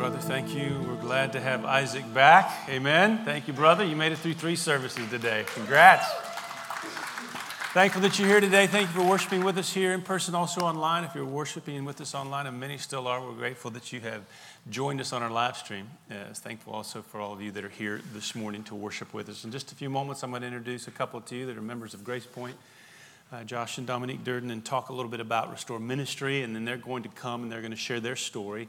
brother. Thank you. We're glad to have Isaac back. Amen. Thank you, brother. You made it through 3 services today. Congrats. Thankful that you're here today. Thank you for worshiping with us here in person, also online. If you're worshiping with us online, and many still are, we're grateful that you have joined us on our live stream. Thankful also for all of you that are here this morning to worship with us. In just a few moments, I'm going to introduce a couple to you that are members of Grace Point. Josh and Dominique Durden, and talk a little bit about Restore Ministry, and then they're going to come and they're going to share their story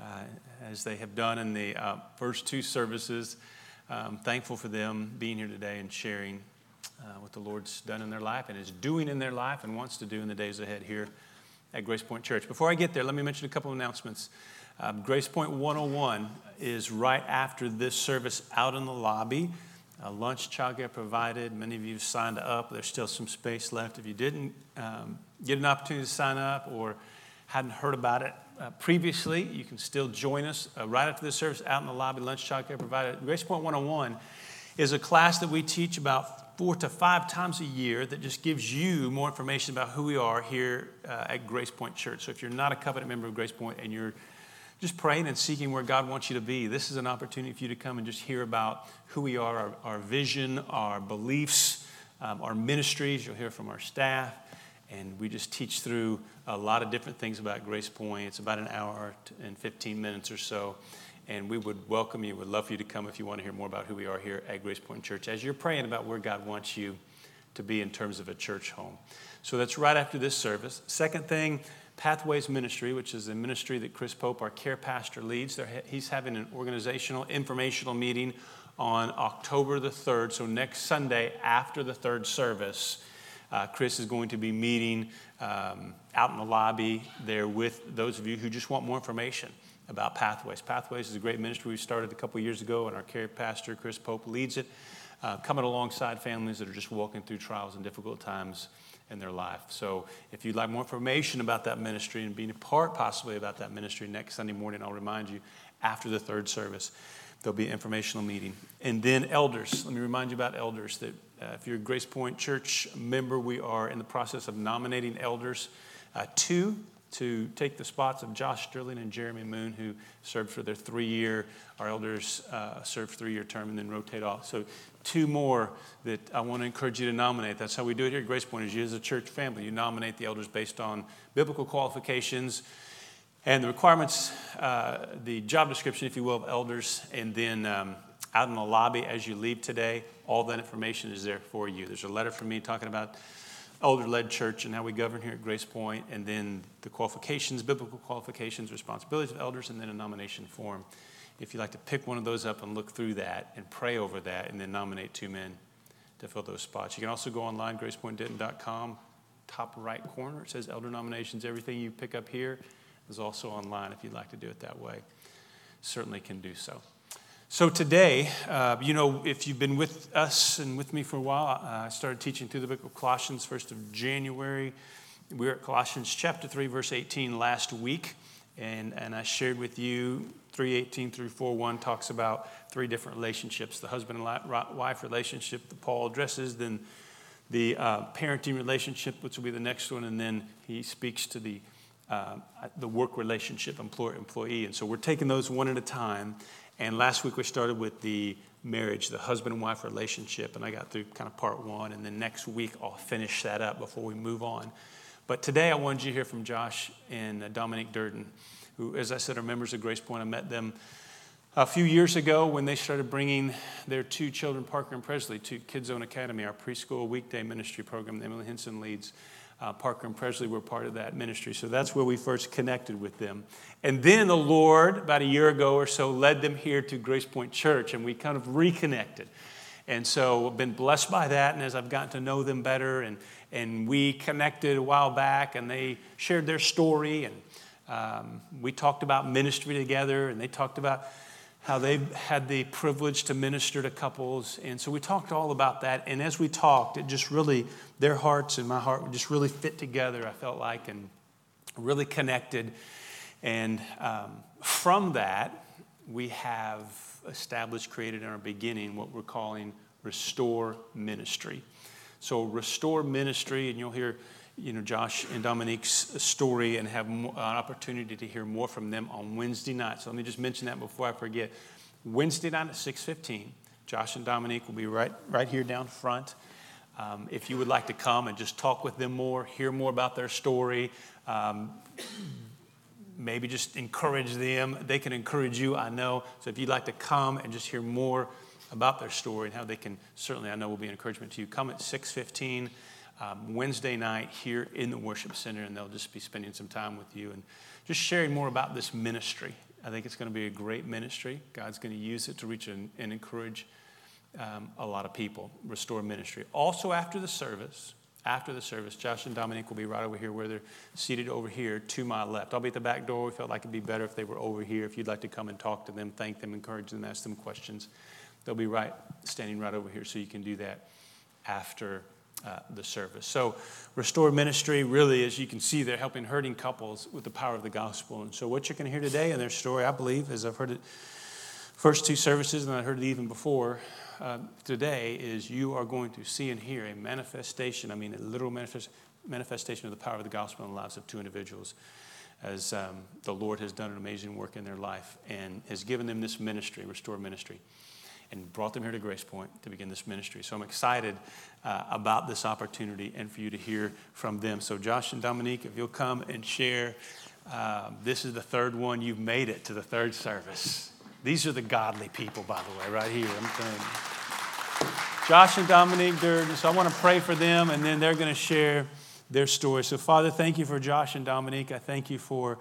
as they have done in the first 2 services. Thankful for them being here today and sharing what the Lord's done in their life and is doing in their life and wants to do in the days ahead here at Grace Point Church. Before I get there, let me mention a couple of announcements. Grace Point 101 is right after this service out in the lobby. Lunch, childcare provided. Many of you have signed up. There's still some space left. If you didn't get an opportunity to sign up or hadn't heard about it previously, you can still join us right after this service out in the lobby. Lunch, childcare provided. Grace Point 101 is a class that we teach about 4 to 5 times a year that just gives you more information about who we are here at Grace Point Church. So if you're not a covenant member of Grace Point and you're just praying and seeking where God wants you to be, this is an opportunity for you to come and just hear about who we are, our vision, our beliefs, our ministries. You'll hear from our staff, and we just teach through a lot of different things about Grace Point. It's about an hour and 15 minutes or so, and we would welcome you. We'd love for you to come if you want to hear more about who we are here at Grace Point Church as you're praying about where God wants you to be in terms of a church home. So that's right after this service. Second thing, Pathways Ministry, which is a ministry that Chris Pope, our care pastor, leads. He's having an organizational, informational meeting on October the 3rd. So next Sunday after the 3rd service, Chris is going to be meeting out in the lobby there with those of you who just want more information about Pathways. Pathways is a great ministry we started a couple years ago, and our care pastor, Chris Pope, leads it, coming alongside families that are just walking through trials and difficult times in their life. So if you'd like more information about that ministry and being a part possibly about that ministry, next Sunday morning, I'll remind you, after the 3rd service, there'll be an informational meeting. And then elders. Let me remind you about elders, that if you're a Grace Point Church member, we are in the process of nominating elders, 2 to take the spots of Josh Sterling and Jeremy Moon, who served for their 3-year, our elders served 3-year term and then rotate off. So 2 more that I want to encourage you to nominate. That's how we do it here at Grace Point, is you as a church family, you nominate the elders based on biblical qualifications and the requirements, the job description, if you will, of elders. And then out in the lobby as you leave today, all that information is there for you. There's a letter from me talking about elder-led church and how we govern here at Grace Point, and then the qualifications, biblical qualifications, responsibilities of elders, and then a nomination form. If you'd like to pick one of those up and look through that and pray over that and then nominate 2 men to fill those spots. You can also go online, gracepointdenton.com, top right corner. It says elder nominations. Everything you pick up here is also online if you'd like to do it that way. Certainly can do so. So today, if you've been with us and with me for a while, I started teaching through the book of Colossians 1st of January. We were at Colossians chapter 3, verse 18 last week, and I shared with you 3:18 through 4:1 talks about 3 different relationships: the husband and wife relationship that Paul addresses, then the parenting relationship, which will be the next one, and then he speaks to the work relationship, employer-employee. And so we're taking those one at a time. And last week we started with the marriage, the husband and wife relationship, and I got through kind of part 1, and then next week I'll finish that up before we move on. But today I wanted you to hear from Josh and Dominique Durden, who, as I said, are members of Grace Point. I met them a few years ago when they started bringing their 2 children, Parker and Presley, to Kids Zone Academy, our preschool weekday ministry program that Emily Henson leads. Parker and Presley were part of that ministry. So that's where we first connected with them. And then the Lord, about a year ago or so, led them here to Grace Point Church, and we kind of reconnected. And so I've been blessed by that, and as I've gotten to know them better, and we connected a while back, and they shared their story, and we talked about ministry together, and they talked about how they've had the privilege to minister to couples. And so we talked all about that. And as we talked, it just really, their hearts and my heart just really fit together, I felt like, and really connected. And from that, we have established, created in our beginning, what we're calling Restore Ministry. So Restore Ministry, and you'll hear Josh and Dominique's story and have an opportunity to hear more from them on Wednesday night. So let me just mention that before I forget. Wednesday night at 6:15, Josh and Dominique will be right here down front. If you would like to come and just talk with them more, hear more about their story, maybe just encourage them. They can encourage you, I know. So if you'd like to come and just hear more about their story and how they can, certainly I know will be an encouragement to you, come at 6:15 Wednesday night here in the worship center, and they'll just be spending some time with you and just sharing more about this ministry. I think it's going to be a great ministry. God's going to use it to reach and encourage a lot of people. Restore Ministry. Also after the service, Josh and Dominique will be right over here where they're seated over here to my left. I'll be at the back door. We felt like it'd be better if they were over here. If you'd like to come and talk to them, thank them, encourage them, ask them questions, they'll be standing right over here, so you can do that after the service. So Restore Ministry, really, as you can see, they're helping hurting couples with the power of the gospel. And so what you're going to hear today in their story, I believe, as I've heard it first two services, and I heard it even before today, is you are going to see and hear a manifestation, a literal manifestation of the power of the gospel in the lives of two individuals, as the Lord has done an amazing work in their life and has given them this ministry, Restore Ministry, and brought them here to Grace Point to begin this ministry. So I'm excited about this opportunity and for you to hear from them. So Josh and Dominique, if you'll come and share, this is the third one. You've made it to the third service. These are the godly people, by the way, right here. I'm telling you. Josh and Dominique, so I want to pray for them, and then they're going to share their story. So Father, thank you for Josh and Dominique. I thank you for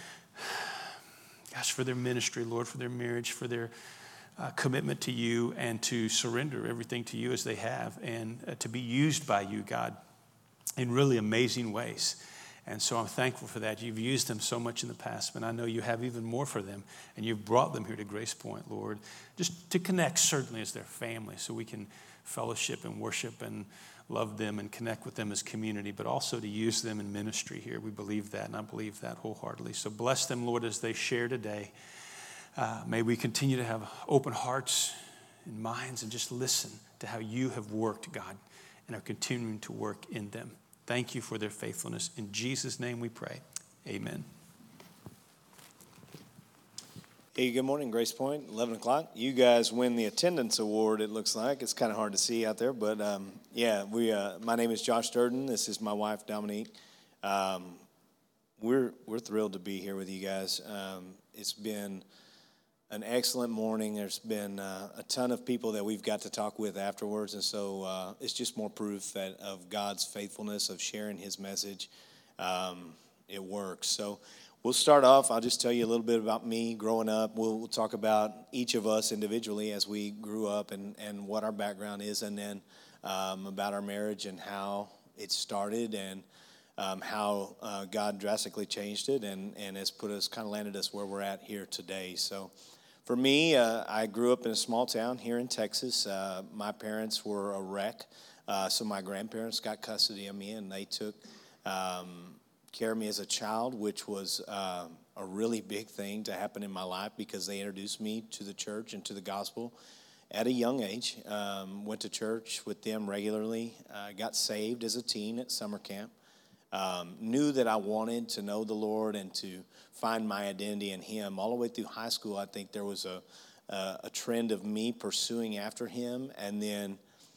their ministry, Lord, for their marriage, for their commitment to you, and to surrender everything to you as they have, and to be used by you, God, in really amazing ways. And so I'm thankful for that. You've used them so much in the past, but I know you have even more for them, and you've brought them here to Grace Point, Lord, just to connect certainly as their family, so we can fellowship and worship and love them and connect with them as community, but also to use them in ministry here. We believe that, and I believe that wholeheartedly. So bless them, Lord, as they share today. May we continue to have open hearts and minds and just listen to how you have worked, God, and are continuing to work in them. Thank you for their faithfulness. In Jesus' name we pray. Amen. Hey, good morning, Grace Point, 11 o'clock. You guys win the attendance award, it looks like. It's kind of hard to see out there, but my name is Josh Durden. This is my wife, Dominique. We're thrilled to be here with you guys. It's been an excellent morning. There's been a ton of people that we've got to talk with afterwards, and so it's just more proof of God's faithfulness, of sharing his message. It works. So we'll start off. I'll just tell you a little bit about me growing up. We'll talk about each of us individually as we grew up and what our background is, and then about our marriage and how it started, and how God drastically changed it and has landed us where we're at here today. So for me, I grew up in a small town here in Texas. My parents were a wreck, so my grandparents got custody of me, and they took care of me as a child, which was a really big thing to happen in my life, because they introduced me to the church and to the gospel at a young age. Went to church with them regularly. Got saved as a teen at summer camp. Knew that I wanted to know the Lord and to find my identity in him. All the way through high school, I think there was a trend of me pursuing after him. And then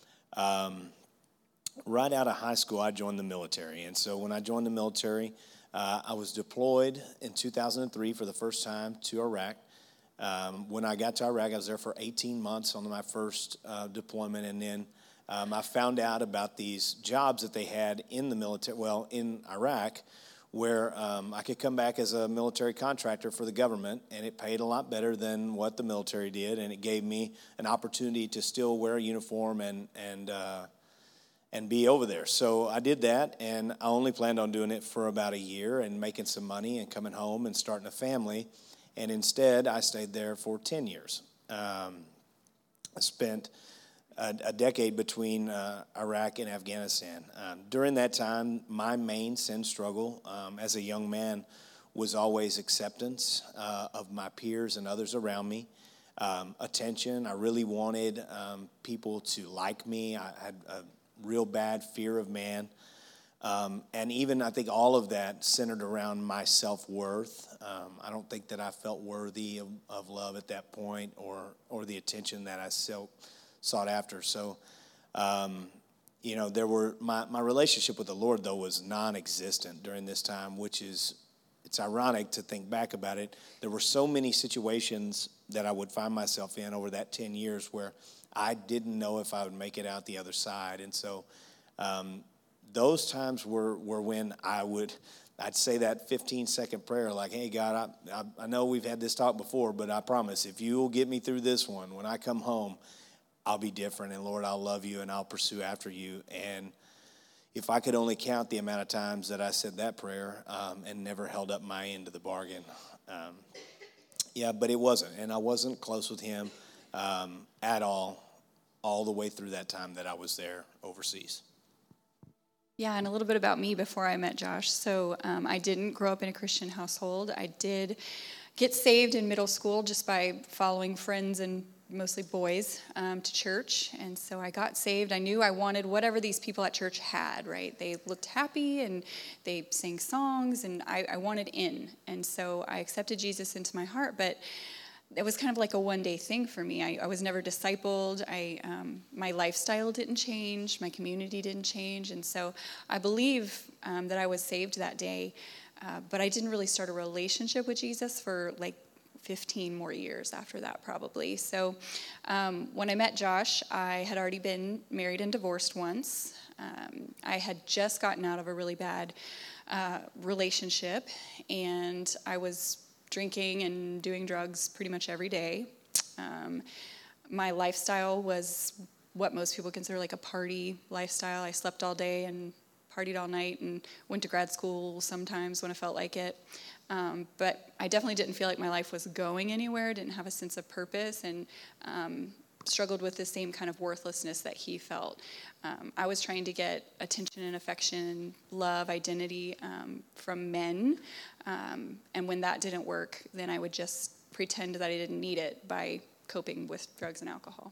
right out of high school, I joined the military. And so when I joined the military, I was deployed in 2003 for the first time to Iraq. When I got to Iraq, I was there for 18 months on my first deployment. And then I found out about these jobs that they had in the military, in Iraq, where I could come back as a military contractor for the government, and it paid a lot better than what the military did, and it gave me an opportunity to still wear a uniform and be over there. So I did that, and I only planned on doing it for about a year and making some money and coming home and starting a family, and instead I stayed there for 10 years. I spent a decade between Iraq and Afghanistan. During that time, my main sin struggle as a young man was always acceptance of my peers and others around me, attention. I really wanted people to like me. I had a real bad fear of man. And even I think all of that centered around my self-worth. I don't think that I felt worthy of love at that point or the attention that I sought after. So, there were my relationship with the Lord, though, was non-existent during this time, which is, it's ironic to think back about it. There were so many situations that I would find myself in over that 10 years where I didn't know if I would make it out the other side. And so those times were when I'd say that 15-second prayer like, hey, God, I know we've had this talk before, but I promise if you will get me through this one, when I come home, I'll be different. And, Lord, I'll love you and I'll pursue after you. And if I could only count the amount of times that I said that prayer and never held up my end of the bargain. But it wasn't. And I wasn't close with him at all the way through that time that I was there overseas. Yeah, and a little bit about me before I met Josh. So I didn't grow up in a Christian household. I did get saved in middle school just by following friends and mostly boys to church. And so I got saved. I knew I wanted whatever these people at church had, right? They looked happy and they sang songs, and I wanted in. And so I accepted Jesus into my heart, but it was kind of like a one-day thing for me. I was never discipled. My lifestyle didn't change. My community didn't change. And so I believe that I was saved that day, but I didn't really start a relationship with Jesus for like 15 more years after that, probably. So when I met Josh, I had already been married and divorced once. I had just gotten out of a really bad relationship, and I was drinking and doing drugs pretty much every day. My lifestyle was what most people consider like a party lifestyle. I slept all day and partied all night and went to grad school sometimes when I felt like it. But I definitely didn't feel like my life was going anywhere, didn't have a sense of purpose, and struggled with the same kind of worthlessness that he felt. I was trying to get attention and affection, love, identity from men. And when that didn't work, then I would just pretend that I didn't need it by coping with drugs and alcohol.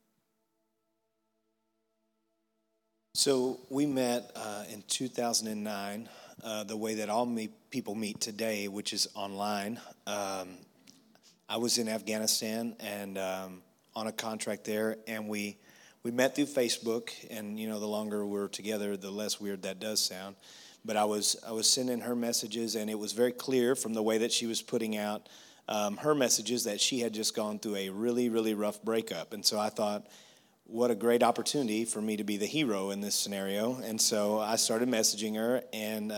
So we met in 2009, the way that all people meet today, which is online. I was in Afghanistan and on a contract there, and we met through Facebook. And the longer we're together, the less weird that does sound. But I was sending her messages, and it was very clear from the way that she was putting out her messages that she had just gone through a really, really rough breakup. And so I thought, what a great opportunity for me to be the hero in this scenario. And so I started messaging her, and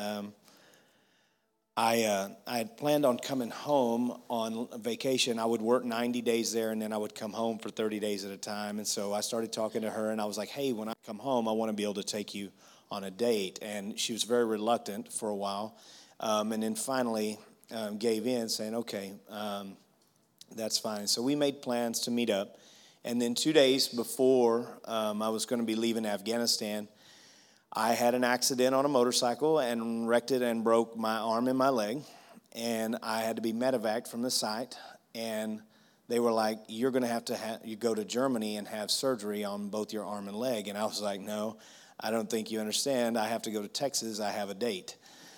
I had planned on coming home on vacation. I would work 90 days there, and then I would come home for 30 days at a time. And so I started talking to her, and I was like, hey, when I come home, I want to be able to take you on a date. And she was very reluctant for a while, and then finally gave in, saying, okay, that's fine. So we made plans to meet up. And then 2 days before I was going to be leaving Afghanistan, I had an accident on a motorcycle and wrecked it and broke my arm and my leg. And I had to be medevaced from the site. And they were like, you're going to have you go to Germany and have surgery on both your arm and leg. And I was like, no, I don't think you understand. I have to go to Texas. I have a date.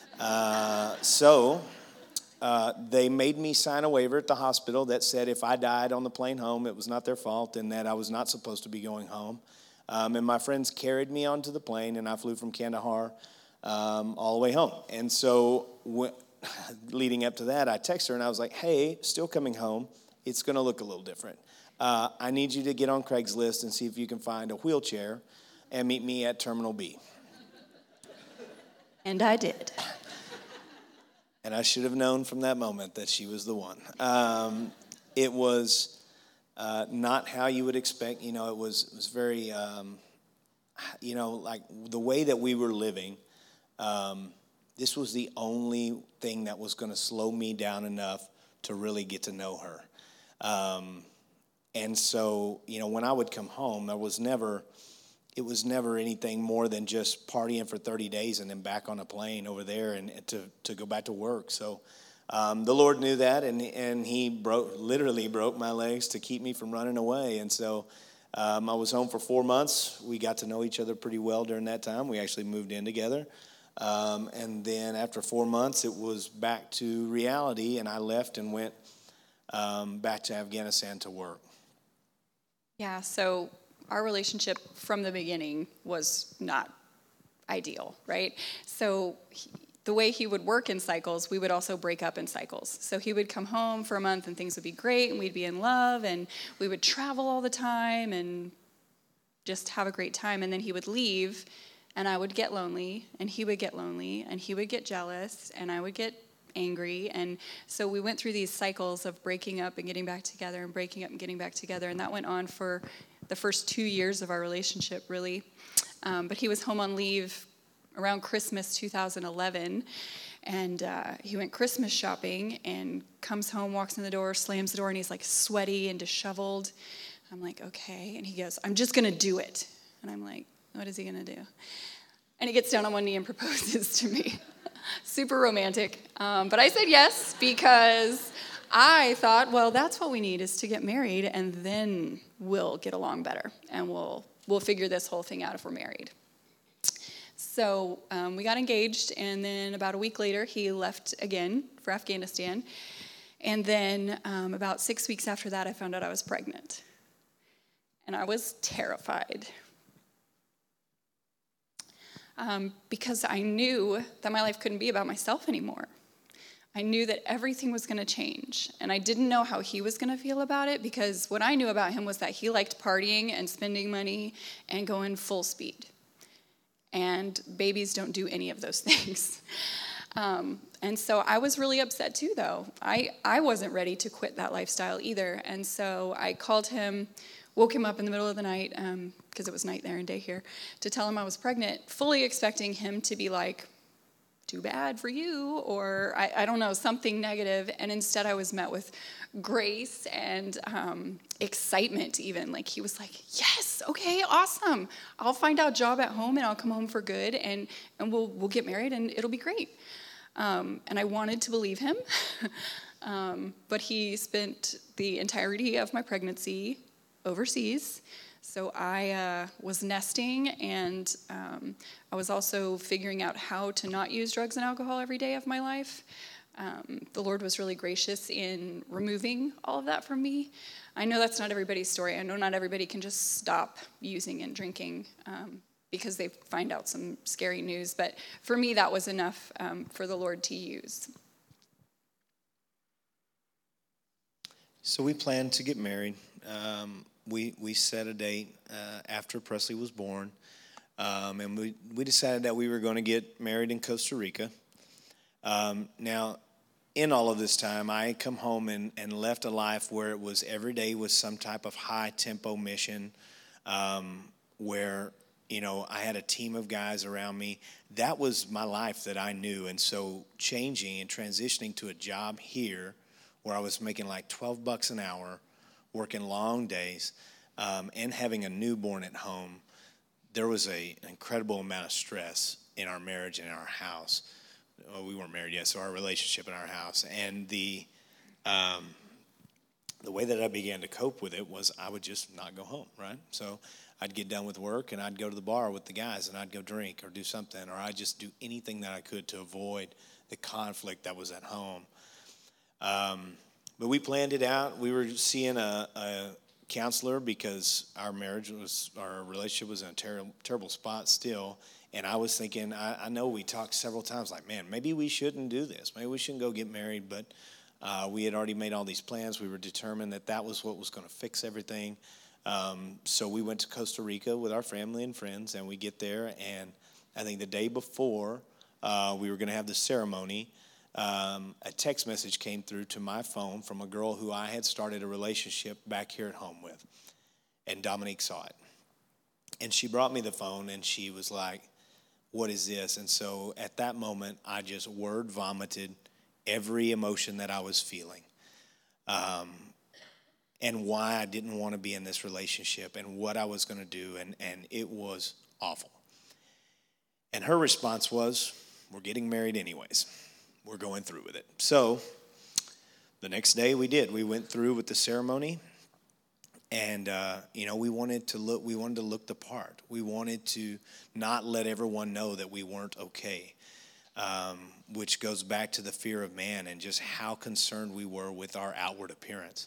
So they made me sign a waiver at the hospital that said if I died on the plane home, it was not their fault and that I was not supposed to be going home. And my friends carried me onto the plane, and I flew from Kandahar all the way home. And so leading up to that, I texted her, and I was like, hey, still coming home. It's going to look a little different. I need you to get on Craigslist and see if you can find a wheelchair and meet me at Terminal B. And I did. And I should have known from that moment that she was the one. It was not how you would expect. It was very, like the way that we were living, this was the only thing that was going to slow me down enough to really get to know her. And so, when I would come home, it was never anything more than just partying for 30 days and then back on a plane over there and to go back to work. So the Lord knew that, and he literally broke my legs to keep me from running away. And so I was home for 4 months. We got to know each other pretty well during that time. We actually moved in together. And then after 4 months, it was back to reality, and I left and went back to Afghanistan to work. Yeah, so our relationship from the beginning was not ideal, right? So the way he would work in cycles, we would also break up in cycles. So he would come home for a month and things would be great and we'd be in love and we would travel all the time and just have a great time. And then he would leave and I would get lonely and he would get lonely and he would get jealous and I would get angry. And so we went through these cycles of breaking up and getting back together and breaking up and getting back together. And that went on for the first 2 years of our relationship, really. But he was home on leave around Christmas 2011. And he went Christmas shopping and comes home, walks in the door, slams the door, and he's like sweaty and disheveled. I'm like, okay. And he goes, I'm just going to do it. And I'm like, what is he going to do? And he gets down on one knee and proposes to me. Super romantic. But I said yes because I thought, well, that's what we need is to get married and then we'll get along better and we'll figure this whole thing out if we're married. So we got engaged, and then about a week later, he left again for Afghanistan. And then about 6 weeks after that, I found out I was pregnant. And I was terrified. Because I knew that my life couldn't be about myself anymore. I knew that everything was going to change, and I didn't know how he was going to feel about it because what I knew about him was that he liked partying and spending money and going full speed. And babies don't do any of those things. And so I was really upset too, though. I wasn't ready to quit that lifestyle either, and so I called him, woke him up in the middle of the night, because it was night there and day here, to tell him I was pregnant, fully expecting him to be like, too bad for you, or I don't know, something negative. And instead I was met with grace and excitement even. Like he was like, yes, okay, awesome. I'll find out a job at home and I'll come home for good and we'll get married and it'll be great. And I wanted to believe him, but he spent the entirety of my pregnancy overseas. So I was nesting, and I was also figuring out how to not use drugs and alcohol every day of my life. The Lord was really gracious in removing all of that from me. I know that's not everybody's story. I know not everybody can just stop using and drinking because they find out some scary news. But for me, that was enough for the Lord to use. So we planned to get married. We set a date after Presley was born, and we decided that we were going to get married in Costa Rica. Now, in all of this time, I had come home and left a life where it was every day was some type of high-tempo mission where, I had a team of guys around me. That was my life that I knew, and so changing and transitioning to a job here where I was making like $12 an hour, working long days, and having a newborn at home, there was an incredible amount of stress in our marriage and in our house. Well, we weren't married yet, so our relationship in our house. And the way that I began to cope with it was I would just not go home, right? So I'd get done with work, and I'd go to the bar with the guys, and I'd go drink or do something, or I'd just do anything that I could to avoid the conflict that was at home. But we planned it out. We were seeing a counselor because our relationship was in a terrible spot still. And I was thinking, I know we talked several times like, man, maybe we shouldn't do this. Maybe we shouldn't go get married. But we had already made all these plans. We were determined that was what was going to fix everything. So we went to Costa Rica with our family and friends, and we get there. And I think the day before we were going to have the ceremony, a text message came through to my phone from a girl who I had started a relationship back here at home with. And Dominique saw it. And she brought me the phone, and she was like, what is this? And so at that moment, I just word vomited every emotion that I was feeling. And why I didn't want to be in this relationship and what I was going to do. And it was awful. And her response was, we're getting married anyways. We're going through with it. So the next day we did. We went through with the ceremony, and we wanted to look the part. We wanted to not let everyone know that we weren't okay. which goes back to the fear of man and just how concerned we were with our outward appearance.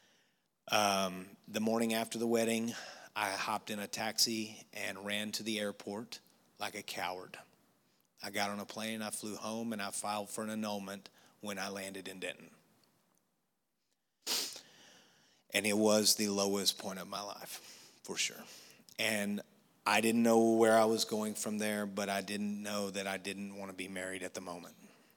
The morning after the wedding, I hopped in a taxi and ran to the airport like a coward. I got on a plane, I flew home, and I filed for an annulment when I landed in Denton. And it was the lowest point of my life, for sure. And I didn't know where I was going from there, but I didn't know that I didn't want to be married at the moment.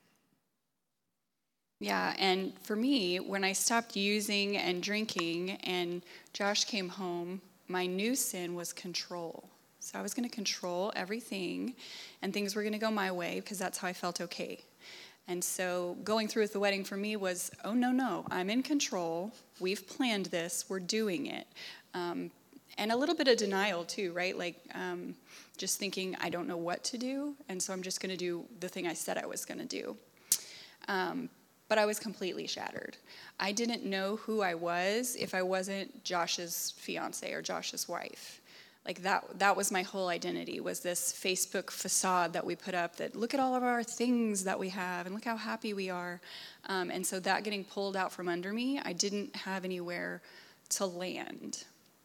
Yeah, and for me, when I stopped using and drinking and Josh came home, my new sin was control. So I was going to control everything, and things were going to go my way because that's how I felt okay. And so going through with the wedding for me was, oh, no, I'm in control. We've planned this. We're doing it. And a little bit of denial, too, right? Like just thinking, I don't know what to do, and so I'm just going to do the thing I said I was going to do. But I was completely shattered. I didn't know who I was if I wasn't Josh's fiance or Josh's wife. Like that was my whole identity, was this Facebook facade that we put up that look at all of our things that we have and look how happy we are. And so that getting pulled out from under me, I didn't have anywhere to land.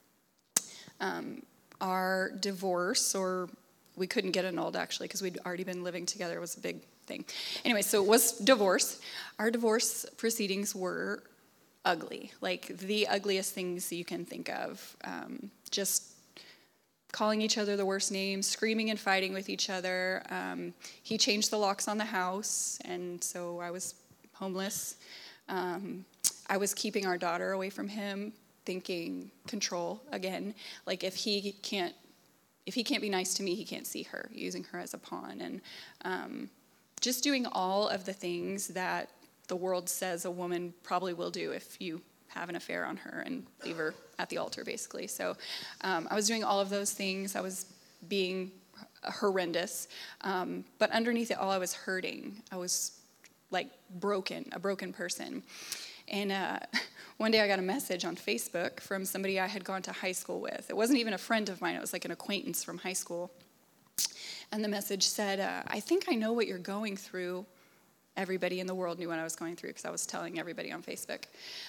Our divorce, or we couldn't get annulled actually because we'd already been living together, it was a big thing. Anyway, so it was divorce. Our divorce proceedings were ugly, like the ugliest things you can think of. Just calling each other the worst names, screaming and fighting with each other. He changed the locks on the house, and so I was homeless. I was keeping our daughter away from him, thinking control again. Like if he can't be nice to me, he can't see her, using her as a pawn. And just doing all of the things that the world says a woman probably will do if you have an affair on her and leave her at the altar, basically. So I was doing all of those things. I was being horrendous. But underneath it all, I was hurting. I was like a broken person. And one day I got a message on Facebook from somebody I had gone to high school with. It wasn't even a friend of mine. It was like an acquaintance from high school. And the message said, I think I know what you're going through. Everybody in the world knew what I was going through because I was telling everybody on Facebook.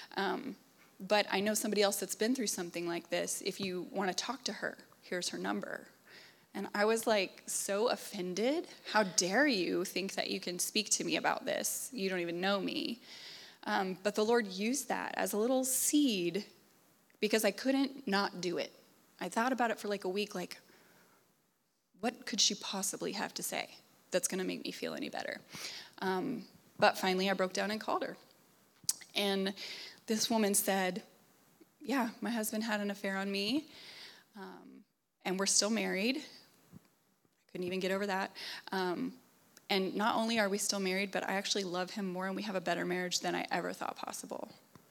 But I know somebody else that's been through something like this. If you want to talk to her, here's her number. And I was like so offended. How dare you think that you can speak to me about this? You don't even know me. But the Lord used that as a little seed because I couldn't not do it. I thought about it for like a week, like, what could she possibly have to say that's going to make me feel any better? But finally I broke down and called her. And this woman said, yeah, my husband had an affair on me, and we're still married. I couldn't even get over that. And not only are we still married, but I actually love him more, and we have a better marriage than I ever thought possible.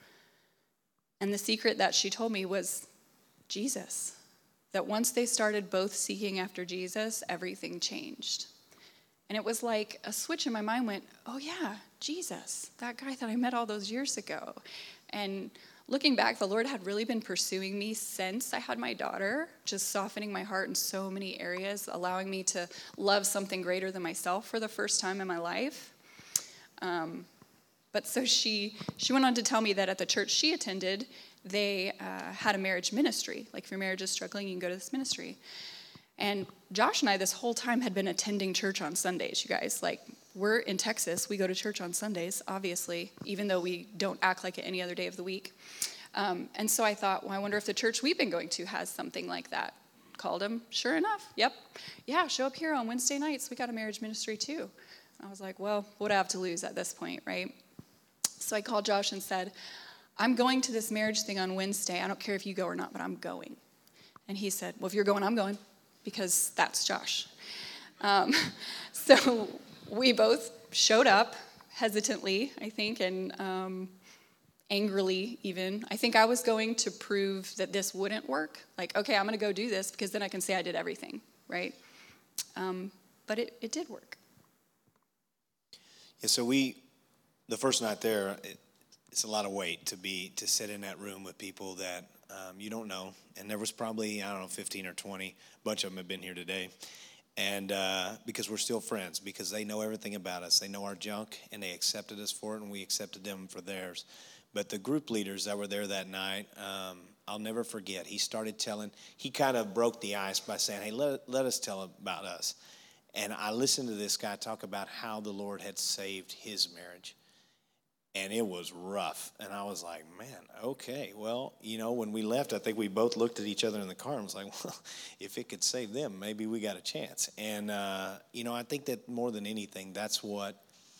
And the secret that she told me was Jesus. That once they started both seeking after Jesus, everything changed. And it was like a switch in my mind went, oh yeah, Jesus, that guy that I met all those years ago. And looking back, the Lord had really been pursuing me since I had my daughter, just softening my heart in so many areas, allowing me to love something greater than myself for the first time in my life. But so she went on to tell me that at the church she attended, they had a marriage ministry. Like if your marriage is struggling, you can go to this ministry. And Josh and I this whole time had been attending church on Sundays, you guys. Like, we're in Texas. We go to church on Sundays, obviously, even though we don't act like it any other day of the week. And so I thought, well, I wonder if the church we've been going to has something like that. Called him. Sure enough. Yep. Yeah, show up here on Wednesday nights. We got a marriage ministry, too. I was like, well, what do I have to lose at this point, right? So I called Josh and said, I'm going to this marriage thing on Wednesday. I don't care if you go or not, but I'm going. And he said, well, if you're going, I'm going. Because that's Josh. So we both showed up hesitantly, I think, and angrily even. I think I was going to prove that this wouldn't work. Like, okay, I'm going to go do this because then I can say I did everything, right? But it did work. Yeah, so the first night there, it's a lot of weight to sit in that room with people that you don't know. And there was probably, 15 or 20. A bunch of them have been here today. And because we're still friends, because they know everything about us. They know our junk, and they accepted us for it, and we accepted them for theirs. But the group leaders that were there that night, I'll never forget. He kind of broke the ice by saying, hey, let us tell about us. And I listened to this guy talk about how the Lord had saved his marriage. And it was rough. And I was like, man, okay. Well, when we left, I think we both looked at each other in the car and was like, well, if it could save them, maybe we got a chance. And, I think that more than anything, that's what,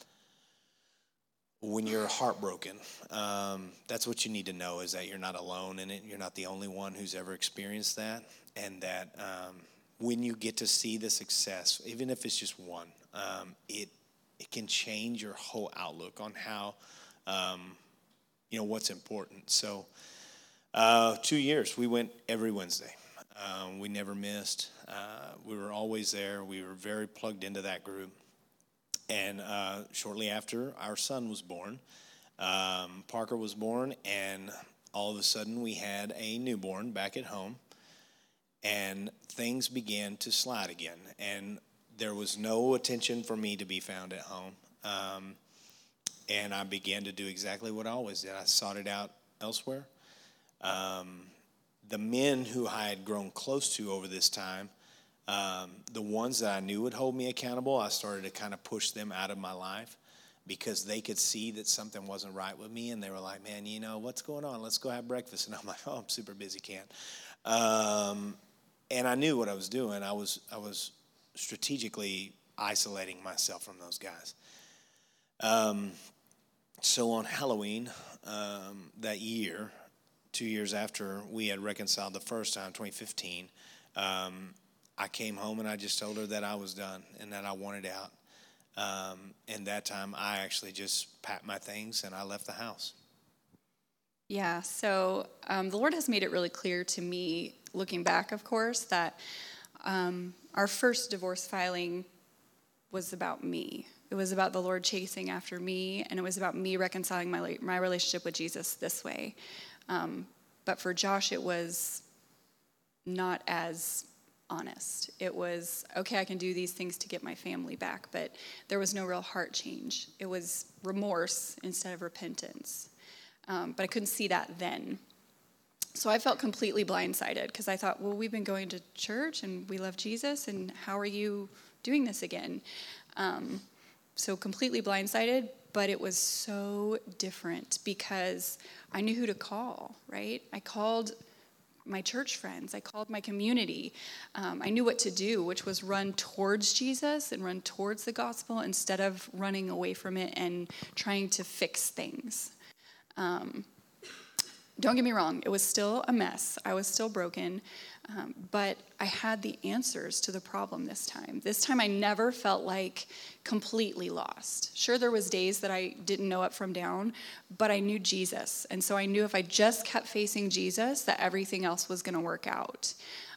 when you're heartbroken, that's what you need to know, is that you're not alone in it. You're not the only one who's ever experienced that. And that when you get to see the success, even if it's just one, it can change your whole outlook on how, what's important. So 2 years, we went every Wednesday. We never missed. We were always there. We were very plugged into that group. And shortly after, our son was born. Parker was born, and all of a sudden we had a newborn back at home. And things began to slide again. And there was no attention for me to be found at home. And I began to do exactly what I always did. I sought it out elsewhere. The men who I had grown close to over this time, the ones that I knew would hold me accountable, I started to kind of push them out of my life because they could see that something wasn't right with me. And they were like, man, what's going on? Let's go have breakfast. And I'm like, oh, I'm super busy, can't. And I knew what I was doing. I was strategically isolating myself from those guys. So on Halloween that year, 2 years after we had reconciled the first time, 2015, I came home and I just told her that I was done and that I wanted out. And that time I actually just packed my things and I left the house. Yeah, so the Lord has made it really clear to me, looking back, of course, that our first divorce filing was about me. It was about the Lord chasing after me, and it was about me reconciling my relationship with Jesus this way. But for Josh, it was not as honest. It was, okay, I can do these things to get my family back, but there was no real heart change. It was remorse instead of repentance. But I couldn't see that then. So I felt completely blindsided because I thought, well, we've been going to church and we love Jesus, and how are you doing this again? So completely blindsided, but it was so different because I knew who to call, right? I called my church friends. I called my community. I knew what to do, which was run towards Jesus and run towards the gospel instead of running away from it and trying to fix things. Don't get me wrong, it was still a mess. I was still broken, but I had the answers to the problem this time. This time I never felt like completely lost. Sure, there was days that I didn't know up from down, but I knew Jesus. And so I knew if I just kept facing Jesus, that everything else was going to work out.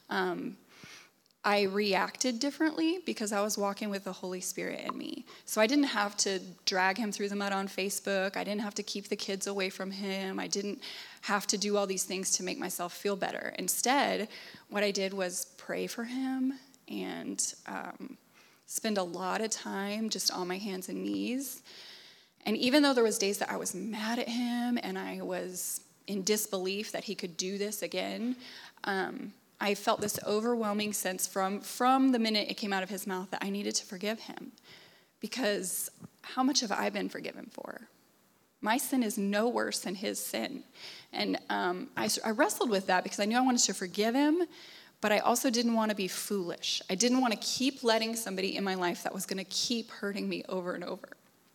I reacted differently because I was walking with the Holy Spirit in me. So I didn't have to drag him through the mud on Facebook. I didn't have to keep the kids away from him. I didn't have to do all these things to make myself feel better. Instead, what I did was pray for him and spend a lot of time just on my hands and knees. And even though there was days that I was mad at him and I was in disbelief that he could do this again, I felt this overwhelming sense from the minute it came out of his mouth that I needed to forgive him. Because how much have I been forgiven for? My sin is no worse than his sin. And I wrestled with that because I knew I wanted to forgive him, but I also didn't want to be foolish. I didn't want to keep letting somebody in my life that was going to keep hurting me over and over.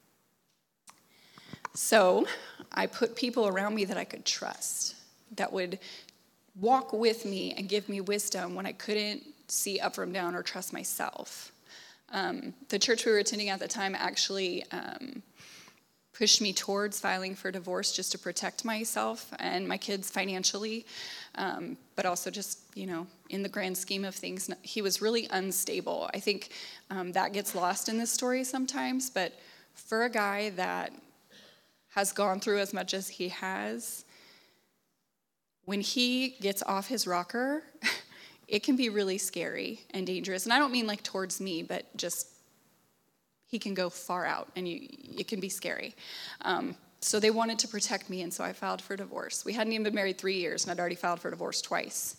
So I put people around me that I could trust, that would walk with me and give me wisdom when I couldn't see up from down or trust myself. The church we were attending at the time actually pushed me towards filing for divorce just to protect myself and my kids financially, but also just, in the grand scheme of things, he was really unstable. I think that gets lost in this story sometimes, but for a guy that has gone through as much as he has, when he gets off his rocker, it can be really scary and dangerous. And I don't mean like towards me, but just he can go far out, and it can be scary. So they wanted to protect me, and so I filed for divorce. We hadn't even been married 3 years, and I'd already filed for divorce twice.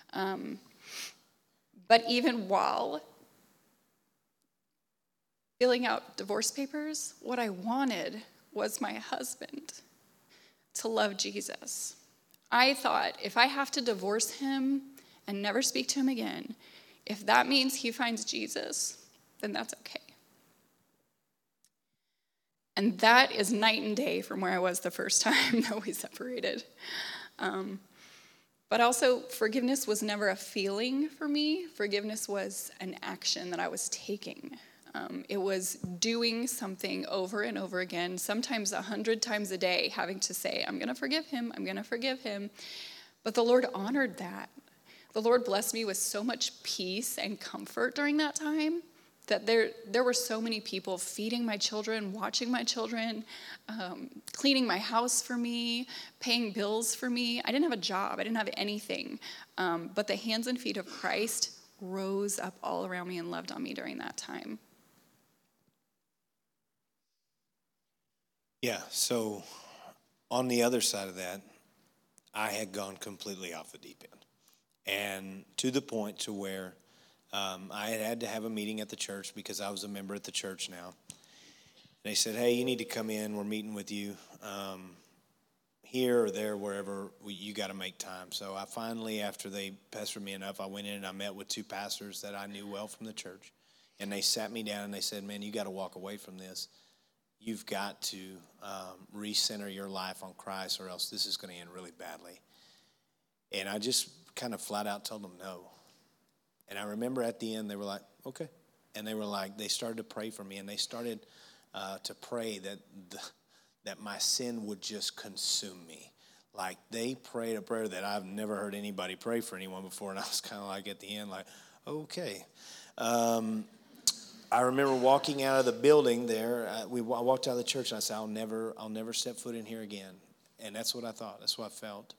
But even while filling out divorce papers, what I wanted was my husband to love Jesus. I thought, if I have to divorce him and never speak to him again, if that means he finds Jesus, then that's okay. And that is night and day from where I was the first time that we separated. But also, forgiveness was never a feeling for me. Forgiveness was an action that I was taking. It was doing something over and over again, sometimes 100 times a day, having to say, I'm going to forgive him, I'm going to forgive him. But the Lord honored that. The Lord blessed me with so much peace and comfort during that time that there were so many people feeding my children, watching my children, cleaning my house for me, paying bills for me. I didn't have a job. I didn't have anything. But the hands and feet of Christ rose up all around me and loved on me during that time. Yeah, so on the other side of that, I had gone completely off the deep end. And to the point to where I had to have a meeting at the church because I was a member at the church now. They said, hey, you need to come in. We're meeting with you here or there, wherever you got to make time. So I finally, after they pestered me enough, I went in and I met with two pastors that I knew well from the church. And they sat me down and they said, man, you got to walk away from this. You've got to recenter your life on Christ, or else this is going to end really badly. And I just kind of flat out told them no. And I remember at the end, they were like, okay. And they were like, they started to pray for me, and they started to pray that my sin would just consume me. Like, they prayed a prayer that I've never heard anybody pray for anyone before, and I was kind of like at the end, like, okay. I remember walking out of the building there. I walked out of the church, and I said, I'll never step foot in here again. And that's what I thought. That's what I felt.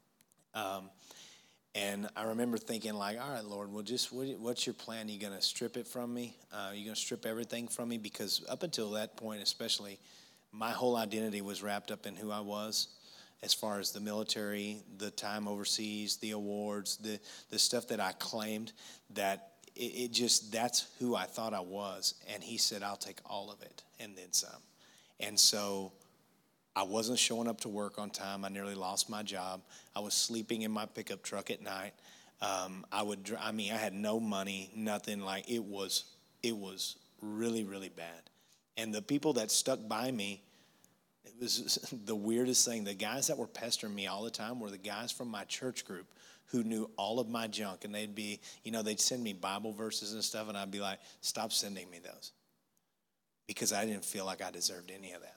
And I remember thinking, like, all right, Lord, well, just what's your plan? Are you going to strip it from me? Are you going to strip everything from me? Because up until that point, especially, my whole identity was wrapped up in who I was, as far as the military, the time overseas, the awards, the stuff that I claimed, that it just, that's who I thought I was. And he said, I'll take all of it and then some. And so I wasn't showing up to work on time. I nearly lost my job. I was sleeping in my pickup truck at night. I had no money, nothing. Like, it was really, really bad. And the people that stuck by me, it was the weirdest thing. The guys that were pestering me all the time were the guys from my church group who knew all of my junk. And they'd send me Bible verses and stuff, and I'd be like, stop sending me those. Because I didn't feel like I deserved any of that.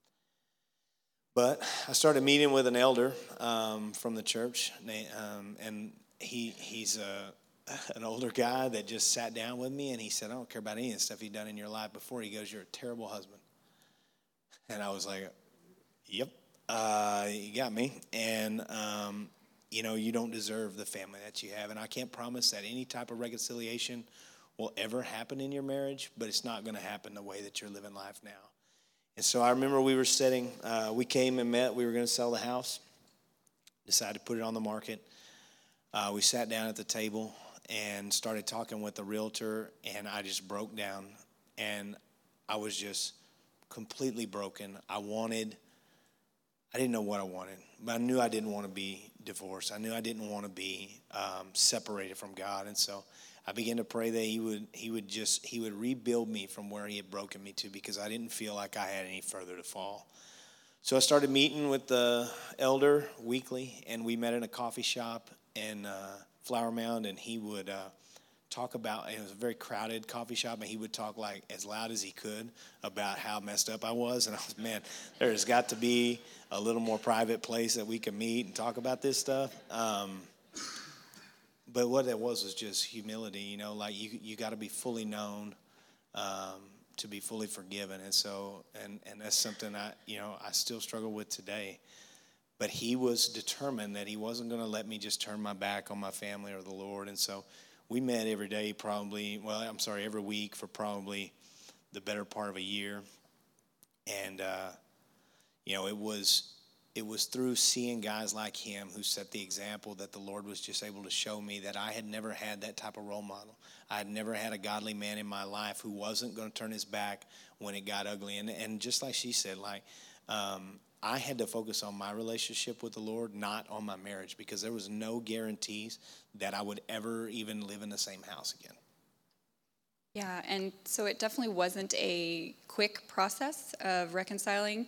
But I started meeting with an elder from the church, and he's an older guy that just sat down with me, and he said, I don't care about any of the stuff you've done in your life before. He goes, you're a terrible husband. And I was like, yep, you got me. And, you don't deserve the family that you have. And I can't promise that any type of reconciliation will ever happen in your marriage, but it's not going to happen the way that you're living life now. And so I remember we came and met. We were going to sell the house, decided to put it on the market. We sat down at the table and started talking with the realtor, and I just broke down, and I was just completely broken. I didn't know what I wanted, but I knew I didn't want to be divorced. I knew I didn't want to be separated from God. And so I began to pray that he would rebuild me from where he had broken me to, because I didn't feel like I had any further to fall. So I started meeting with the elder weekly, and we met in a coffee shop in Flower Mound, and he would talk about, it was a very crowded coffee shop, and he would talk like as loud as he could about how messed up I was. And I was, man, there's got to be a little more private place that we can meet and talk about this stuff. But what that was just humility, like you got to be fully known to be fully forgiven. And so, and that's something I still struggle with today. But he was determined that he wasn't going to let me just turn my back on my family or the Lord. And so we met every day every week for probably the better part of a year. And, it was through seeing guys like him who set the example that the Lord was just able to show me that I had never had that type of role model. I had never had a godly man in my life who wasn't going to turn his back when it got ugly. And just like she said, I had to focus on my relationship with the Lord, not on my marriage, because there was no guarantees that I would ever even live in the same house again. Yeah, and so it definitely wasn't a quick process of reconciling.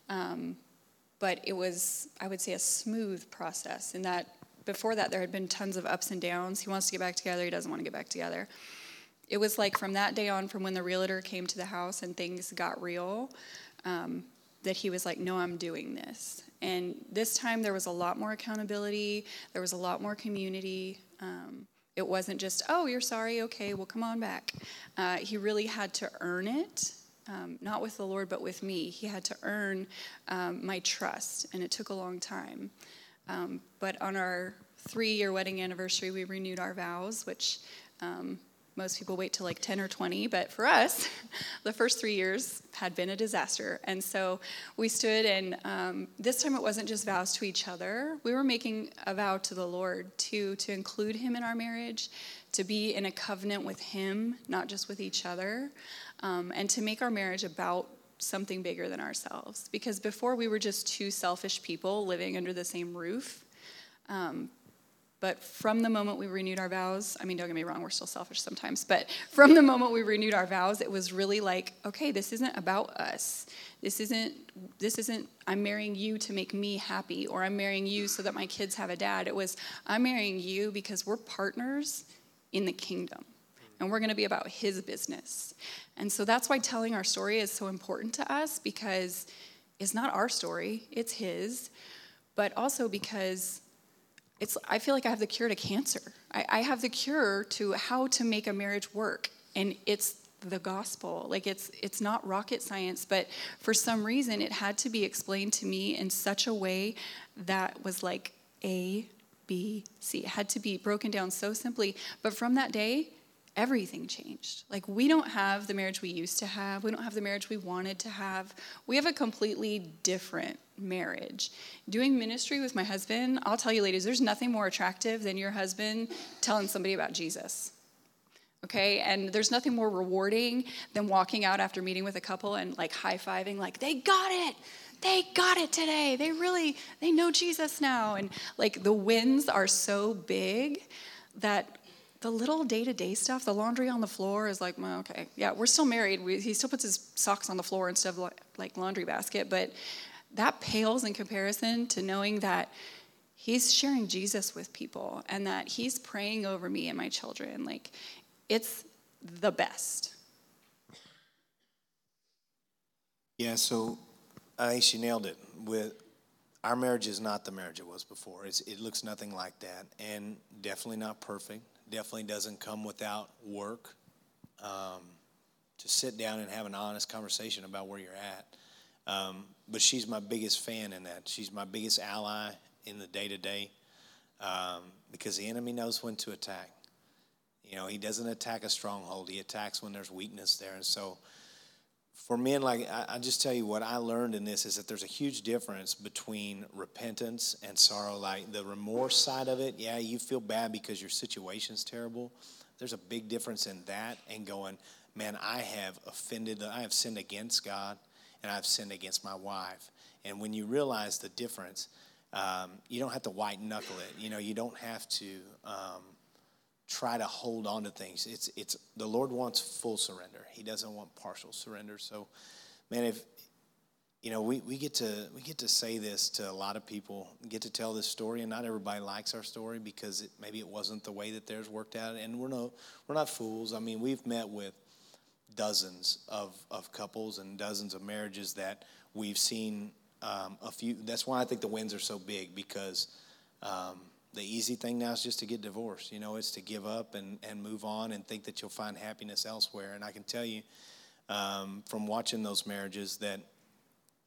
But it was, I would say, a smooth process in that before that there had been tons of ups and downs. He wants to get back together. He doesn't want to get back together. It was like from that day on, from when the realtor came to the house and things got real, that he was like, no, I'm doing this. And this time there was a lot more accountability. There was a lot more community. It wasn't just, oh, you're sorry. Okay, well, come on back. He really had to earn it. Not with the Lord, but with me. He had to earn my trust, and it took a long time. But on our 3-year wedding anniversary, we renewed our vows, which most people wait till like 10 or 20. But for us, the first 3 years had been a disaster. And so we stood, and this time it wasn't just vows to each other. We were making a vow to the Lord to include him in our marriage, to be in a covenant with him, not just with each other. And to make our marriage about something bigger than ourselves. Because before we were just two selfish people living under the same roof. But from the moment we renewed our vows, I mean, don't get me wrong, we're still selfish sometimes. But from the moment we renewed our vows, it was really like, okay, this isn't about us. This isn't, I'm marrying you to make me happy, or I'm marrying you so that my kids have a dad. It was, I'm marrying you because we're partners in the kingdom. And we're going to be about his business. And so that's why telling our story is so important to us, because it's not our story, it's his. But also because I feel like I have the cure to cancer. I have the cure to how to make a marriage work. And it's the gospel. Like it's not rocket science, but for some reason it had to be explained to me in such a way that was like A, B, C. It had to be broken down so simply. But from that day, everything changed. Like, we don't have the marriage we used to have. We don't have the marriage we wanted to have. We have a completely different marriage. Doing ministry with my husband, I'll tell you ladies, there's nothing more attractive than your husband telling somebody about Jesus. Okay? And there's nothing more rewarding than walking out after meeting with a couple and like high-fiving, like, they got it. They got it today. They know Jesus now. And like the wins are so big that the little day-to-day stuff, the laundry on the floor is like, well, okay, yeah, we're still married. He still puts his socks on the floor instead of like laundry basket, but that pales in comparison to knowing that he's sharing Jesus with people and that he's praying over me and my children. Like, it's the best. Yeah, so I think she nailed it. Our marriage is not the marriage it was before. It looks nothing like that, and definitely not perfect. Definitely doesn't come without work. To sit down and have an honest conversation about where you're at. But she's my biggest fan in that. She's my biggest ally in the day-to-day, because the enemy knows when to attack. You know, he doesn't attack a stronghold. He attacks when there's weakness there. And so for men, like, I just tell you what I learned in this is that there's a huge difference between repentance and sorrow. Like, the remorse side of it, yeah, you feel bad because your situation's terrible. There's a big difference in that and going, man, I have sinned against God, and I've sinned against my wife. And when you realize the difference, you don't have to white knuckle it. You know, you don't have to try to hold on to things. It's the Lord wants full surrender. He doesn't want partial surrender. So, man, if you know, we get to say this to a lot of people, get to tell this story, and not everybody likes our story because maybe it wasn't the way that theirs worked out. And we're not fools. I mean, we've met with dozens of couples and dozens of marriages that we've seen a few. That's why I think the wins are so big, because the easy thing now is just to get divorced. You know, it's to give up and move on and think that you'll find happiness elsewhere. And I can tell you from watching those marriages that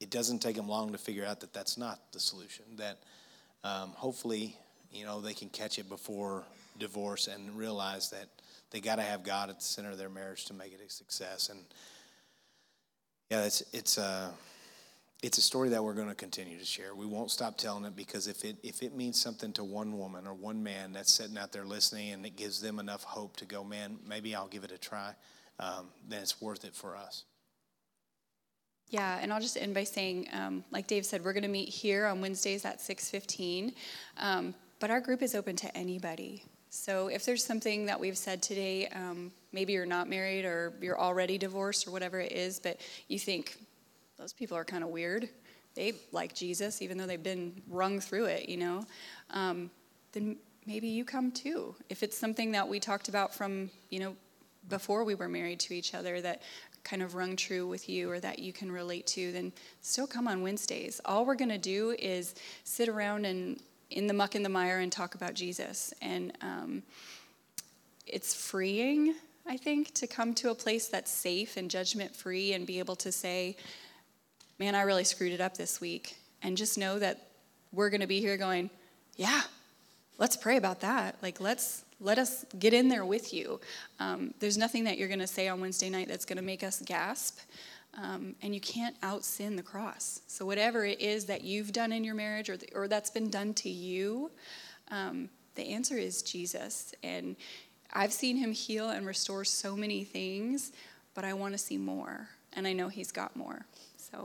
it doesn't take them long to figure out that that's not the solution. That hopefully, they can catch it before divorce and realize that they got to have God at the center of their marriage to make it a success. And yeah, it's a story that we're going to continue to share. We won't stop telling it, because if it means something to one woman or one man that's sitting out there listening, and it gives them enough hope to go, man, maybe I'll give it a try, then it's worth it for us. Yeah, and I'll just end by saying, like Dave said, we're going to meet here on Wednesdays at 6:15, but our group is open to anybody. So if there's something that we've said today, maybe you're not married or you're already divorced or whatever it is, but you think, those people are kind of weird. They like Jesus, even though they've been wrung through it, then maybe you come too. If it's something that we talked about from, before we were married to each other that kind of rung true with you or that you can relate to, then still come on Wednesdays. All we're going to do is sit around and in the muck and the mire and talk about Jesus. And it's freeing, I think, to come to a place that's safe and judgment-free and be able to say, man, I really screwed it up this week. And just know that we're going to be here going, yeah, let's pray about that. Like, let us get in there with you. There's nothing that you're going to say on Wednesday night that's going to make us gasp. And you can't out-sin the cross. So whatever it is that you've done in your marriage or that's been done to you, the answer is Jesus. And I've seen him heal and restore so many things, but I want to see more. And I know he's got more. So.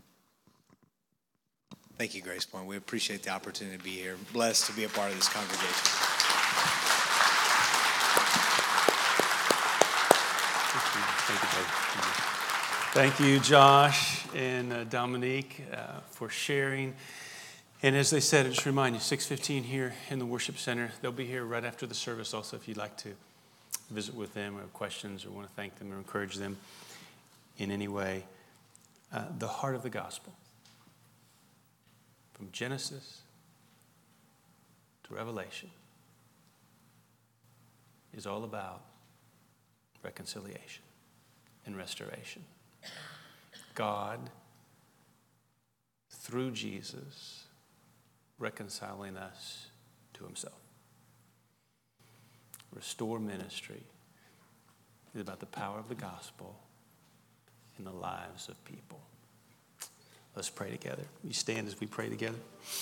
Thank you, Grace Point. We appreciate the opportunity to be here. Blessed to be a part of this congregation. Thank you, Josh and Dominique, for sharing. And as they said, I just remind you, 6:15 here in the worship center. They'll be here right after the service also if you'd like to visit with them or have questions or want to thank them or encourage them in any way. The heart of the gospel, from Genesis to Revelation, is all about reconciliation and restoration. God, through Jesus, reconciling us to himself. Restore ministry is about the power of the gospel in the lives of people. Let's pray together. You stand as we pray together.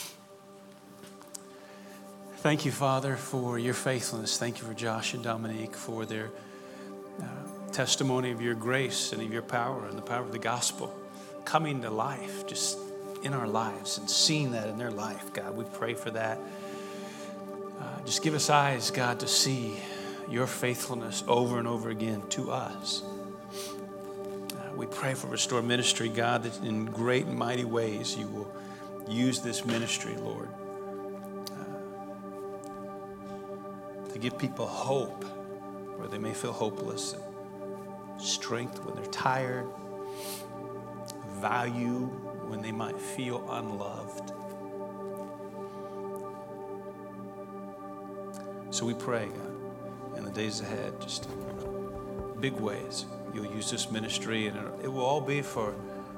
Thank you, Father, for your faithfulness. Thank you for Josh and Dominique, for their testimony of your grace and of your power and the power of the gospel coming to life just in our lives and seeing that in their life. God, we pray for that. Just give us eyes, God, to see your faithfulness over and over again to us. We pray for Restore Ministry, God, that in great and mighty ways you will use this ministry, Lord, to give people hope where they may feel hopeless, and strength when they're tired, value when they might feel unloved. So we pray, God, in the days ahead, just in big ways, you'll use this ministry, and it will all be for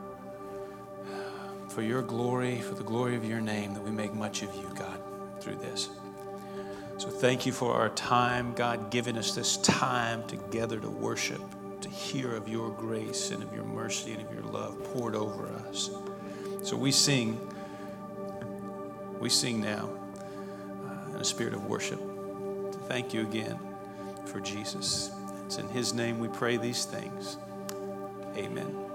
your glory, for the glory of your name, that we make much of you, God, through this. So thank you for our time, God, giving us this time together to worship, to hear of your grace and of your mercy and of your love poured over us. So we sing now in a spirit of worship to thank you again for Jesus. It's in his name we pray these things. Amen.